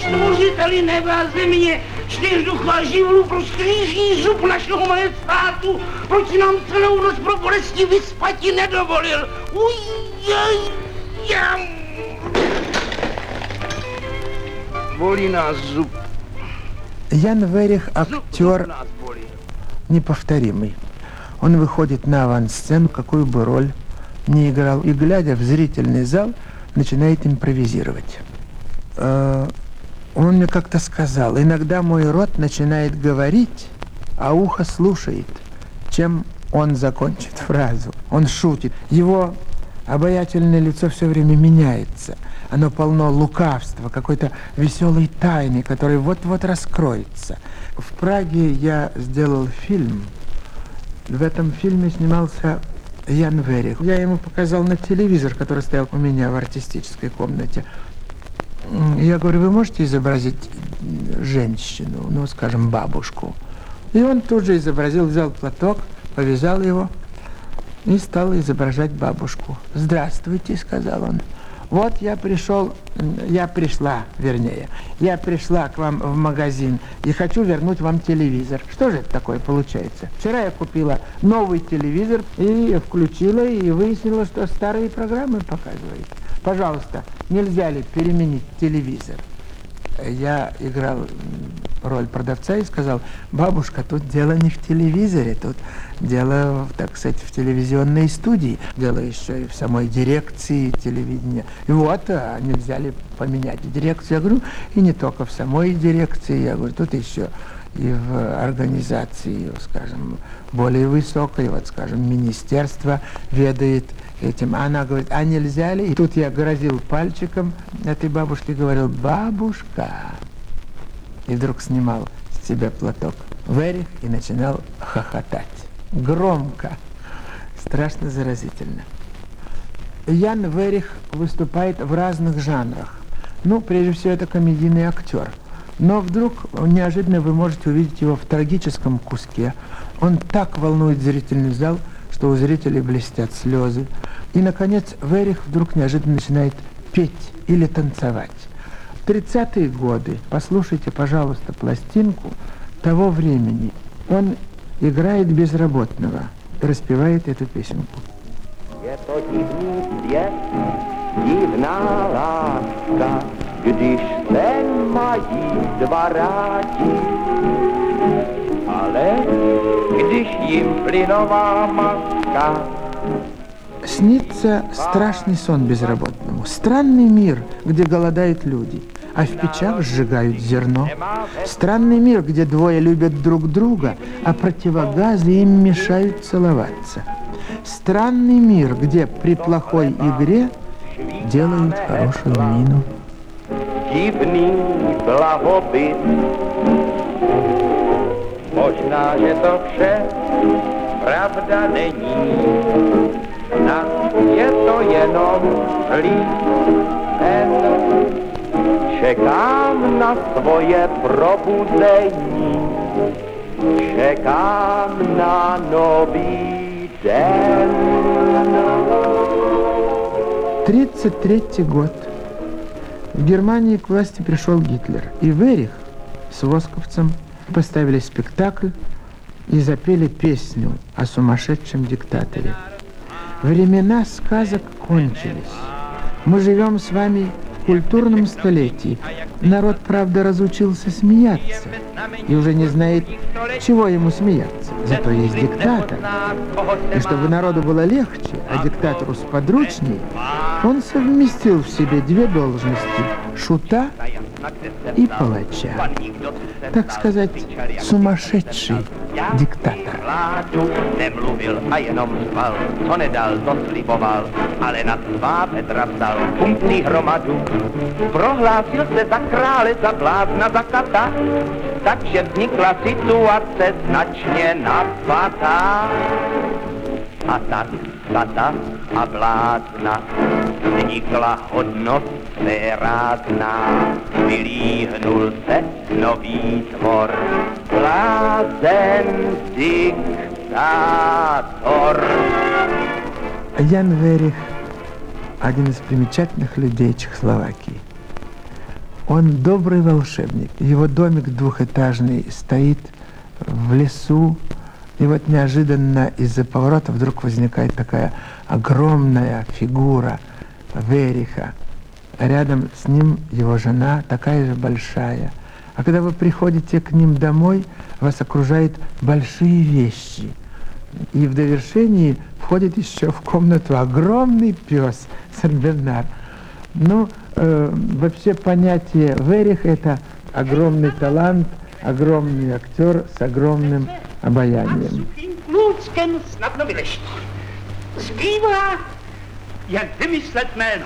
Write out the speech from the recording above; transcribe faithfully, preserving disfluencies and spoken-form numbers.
Stvořiteli nebe a země, čtyř ducha živlu pro skříží zub našeho majestátu, proč nám celou noc pro bolesti vyspati nedovolil. Ujej, jam. Bolí nás zub. Ян Верих – актер неповторимый. Он выходит на авансцену, какую бы роль ни играл, и, глядя в зрительный зал, начинает импровизировать. Он мне как-то сказал, иногда мой рот начинает говорить, а ухо слушает, чем он закончит фразу. Он шутит. Его обаятельное лицо все время меняется. Оно полно лукавства, какой-то веселой тайны, которая вот-вот раскроется. В Праге я сделал фильм. В этом фильме снимался Ян Верих. Я ему показал на телевизор, который стоял у меня в артистической комнате. Я говорю, вы можете изобразить женщину, ну, скажем, бабушку? И он тут же изобразил, взял платок, повязал его и стал изображать бабушку. «Здравствуйте», — сказал он. «Вот я пришел, я пришла, вернее, я пришла к вам в магазин и хочу вернуть вам телевизор». Что же это такое получается? Вчера я купила новый телевизор и включила, и выяснила, что старые программы показывает. Пожалуйста, нельзя ли переменить телевизор? Я играл роль продавца и сказал, бабушка, тут дело не в телевизоре, тут дело, так сказать, в телевизионной студии, дело еще и в самой дирекции телевидения. И вот, а нельзя ли поменять дирекцию? Я говорю, и не только в самой дирекции, я говорю, тут еще и в организации, скажем, более высокой, вот, скажем, министерство ведает этим. Она говорит, а нельзя ли? И тут я грозил пальчиком этой бабушке, говорил, бабушка. И вдруг снимал с себя платок Верих и начинал хохотать. Громко, страшно заразительно. Ян Верих выступает в разных жанрах. Ну, прежде всего, это комедийный актер. Но вдруг неожиданно вы можете увидеть его в трагическом куске. Он так волнует зрительный зал, что у зрителей блестят слезы. И, наконец, Верих вдруг неожиданно начинает петь или танцевать. В тридцатые годы, послушайте, пожалуйста, пластинку того времени. Он играет безработного и распевает эту песенку. Это дивный свет, дивная ласка, když se mají dva rádi, ale když jim plynová maska. Снится страшный сон безработному, странный мир, где голодают люди, а в печах сжигают зерно. Странный мир, где двое любят друг друга, а противогазы им мешают целоваться. Странный мир, где при плохой игре делают хорошую мину. Divný blahobyt. Možná, že to vše pravda není, snad je to jenom zlý sen. Čekám na svoje probuzení, čekám na nový den. тридцать третий год. В Германии к власти пришел Гитлер, и Верих с Восковцем поставили спектакль и запели песню о сумасшедшем диктаторе. Времена сказок кончились. Мы живем с вами в культурном столетии. Народ, правда, разучился смеяться и уже не знает, чего ему смеяться. Зато есть диктатор. И чтобы народу было легче, а диктатору сподручней, он совместил в себе две должности – шута и палача. Так сказать, сумасшедший диктатор. Nemluvil a jenom spal, co nedal, to sliboval, ale na svá Petra vzal funkcí hromadu. Prohlásil se za krále, za blázna, za kata, takže vznikla situace značně napjatá. A tak kata a blázna vznikla hodnost nehrázná. Vylíhnul se nový tvor, blázen diktátor. Ян Верих – один из примечательных людей Чехословакии. Он добрый волшебник. Его домик двухэтажный стоит в лесу, и вот неожиданно из-за поворота вдруг возникает такая огромная фигура Вериха. Рядом с ним его жена, такая же большая. А когда вы приходите к ним домой, вас окружают большие вещи. И в довершении входит еще в комнату огромный пес Сен-Бернар. Ну, э, вообще понятие Верих — это огромный талант, огромный актер с огромным обаянием. Kluckem snadno vylešť. Zbývá, jak vymyslet jméno.